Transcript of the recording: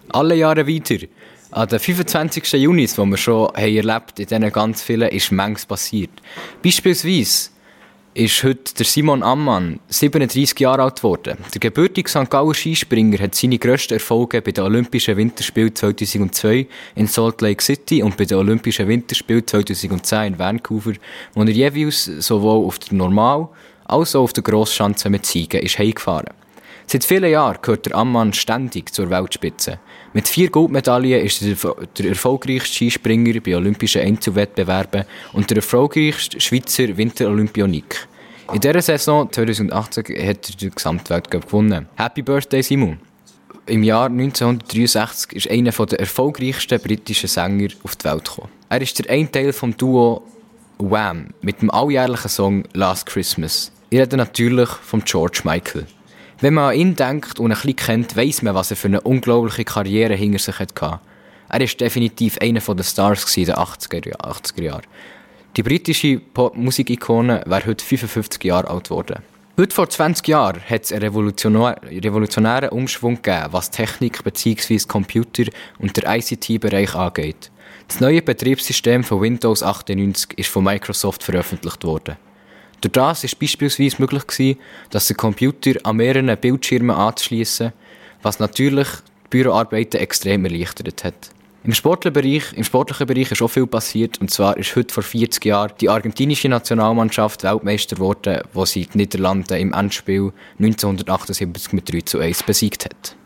Alle Jahre weiter. An den 25. Juni, die wir schon erlebt in diesen ganz vielen, ist manches passiert. Beispielsweise ist heute der Simon Ammann 37 Jahre alt geworden. Der gebürtige St. Galler Skispringer hat seine grössten Erfolge bei den Olympischen Winterspielen 2002 in Salt Lake City und bei den Olympischen Winterspielen 2010 in Vancouver, wo er jeweils sowohl auf der Normal- als auch auf der Grossschanze mit Siegen ist heimgefahren. Seit vielen Jahren gehört der Ammann ständig zur Weltspitze. Mit 4 Goldmedaillen ist er der erfolgreichste Skispringer bei Olympischen Einzelwettbewerben und der erfolgreichste Schweizer Winterolympioniker. In dieser Saison 2018 hat er den Gesamtweltcup gewonnen. Happy Birthday, Simon! Im Jahr 1963 ist einer der erfolgreichsten britischen Sänger auf die Welt gekommen. Er ist der ein Teil vom Duo Wham! Mit dem alljährlichen Song Last Christmas. Ich rede natürlich von George Michael. Wenn man an ihn denkt und ein bisschen kennt, weiss man, was er für eine unglaubliche Karriere hinter sich hatte. Er war definitiv einer der Stars in den 80er Jahren. Die britische Pop-Musik-Ikone wäre heute 55 Jahre alt geworden. Heute vor 20 Jahren hat es einen revolutionären Umschwung gegeben, was Technik bzw. Computer und der ICT-Bereich angeht. Das neue Betriebssystem von Windows 98 ist von Microsoft veröffentlicht worden. Durch das war beispielsweise möglich gewesen, dass der Computer an mehreren Bildschirmen anzuschliessen, was natürlich die Büroarbeiten extrem erleichtert hat. Im sportlichen Bereich ist auch viel passiert, und zwar ist heute vor 40 Jahren die argentinische Nationalmannschaft Weltmeister geworden, wo sie die Niederlande im Endspiel 1978 mit 3:1 besiegt hat.